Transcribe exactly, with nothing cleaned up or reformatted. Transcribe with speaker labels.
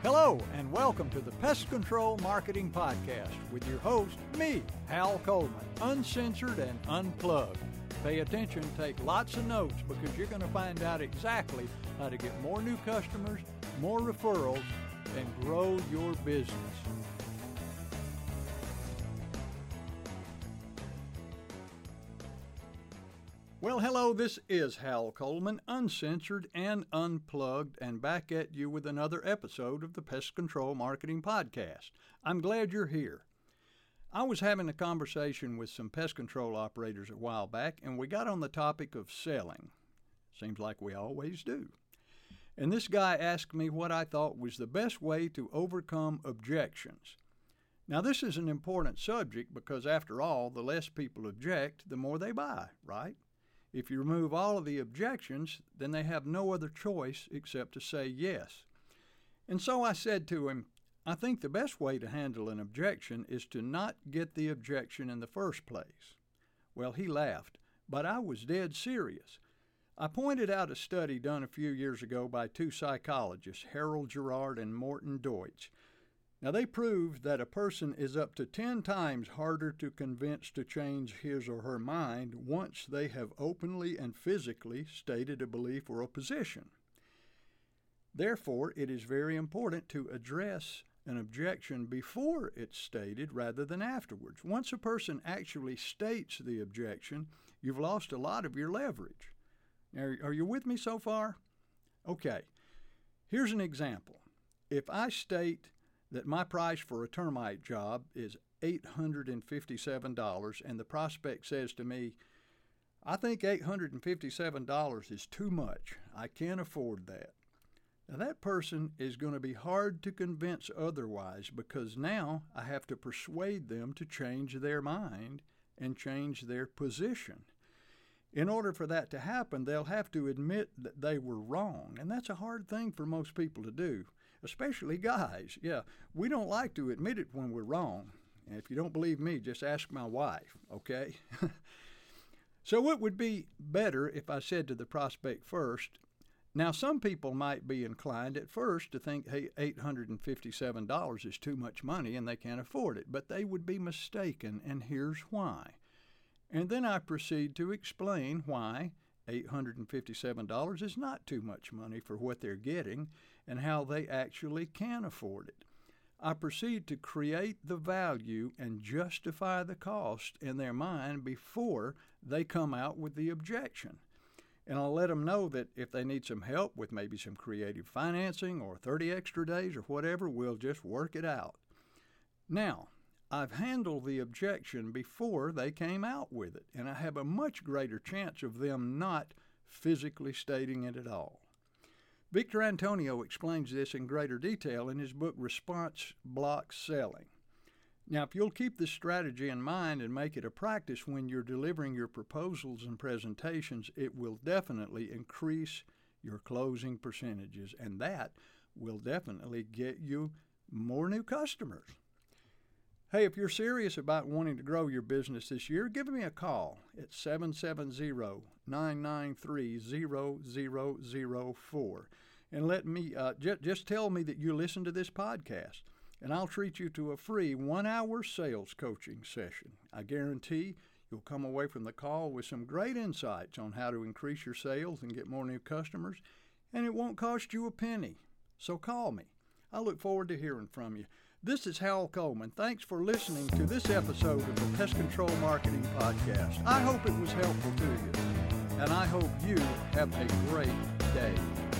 Speaker 1: Hello, and welcome to the Pest Control Marketing Podcast with your host, me, Hal Coleman, uncensored and unplugged. Pay attention, take lots of notes, because you're going to find out exactly how to get more new customers, more referrals, and grow your business. Well, hello, this is Hal Coleman, uncensored and unplugged, and back at you with another episode of the Pest Control Marketing Podcast. I'm glad you're here. I was having a conversation with some pest control operators a while back, and we got on the topic of selling. Seems like we always do. And this guy asked me what I thought was the best way to overcome objections. Now, this is an important subject because, after all, the less people object, the more they buy, right? If you remove all of the objections, then they have no other choice except to say yes. And so I said to him, I think the best way to handle an objection is to not get the objection in the first place. Well, he laughed, but I was dead serious. I pointed out a study done a few years ago by two psychologists, Harold Gerard and Morton Deutsch. Now, they proved that a person is up to ten times harder to convince to change his or her mind once they have openly and physically stated a belief or a position. Therefore, it is very important to address an objection before it's stated rather than afterwards. Once a person actually states the objection, you've lost a lot of your leverage. Now, are you with me so far? Okay, here's an example. If I state that my price for a termite job is eight hundred fifty-seven dollars, and the prospect says to me, I think eight hundred fifty-seven dollars is too much. I can't afford that. Now, that person is going to be hard to convince otherwise, because now I have to persuade them to change their mind and change their position. In order for that to happen, they'll have to admit that they were wrong, and that's a hard thing for most people to do, especially guys. Yeah, we don't like to admit it when we're wrong. And if you don't believe me, just ask my wife, okay? So it would be better if I said to the prospect first, now some people might be inclined at first to think, hey, eight hundred fifty-seven dollars is too much money and they can't afford it, but they would be mistaken, and here's why. And then I proceed to explain why eight hundred fifty-seven dollars is not too much money for what they're getting and how they actually can afford it. I proceed to create the value and justify the cost in their mind before they come out with the objection. And I'll let them know that if they need some help with maybe some creative financing or thirty extra days or whatever, we'll just work it out. Now, I've handled the objection before they came out with it, and I have a much greater chance of them not physically stating it at all. Victor Antonio explains this in greater detail in his book, Response Block Selling. Now, if you'll keep this strategy in mind and make it a practice when you're delivering your proposals and presentations, it will definitely increase your closing percentages, and that will definitely get you more new customers. Hey, if you're serious about wanting to grow your business this year, give me a call at seven seven zero, nine nine three, zero zero zero four and let me uh, j- just tell me that you listen to this podcast, and I'll treat you to a free one-hour sales coaching session. I guarantee you'll come away from the call with some great insights on how to increase your sales and get more new customers, and it won't cost you a penny. So call me. I look forward to hearing from you. This is Hal Coleman. Thanks for listening to this episode of the Pest Control Marketing Podcast. I hope it was helpful to you, and I hope you have a great day.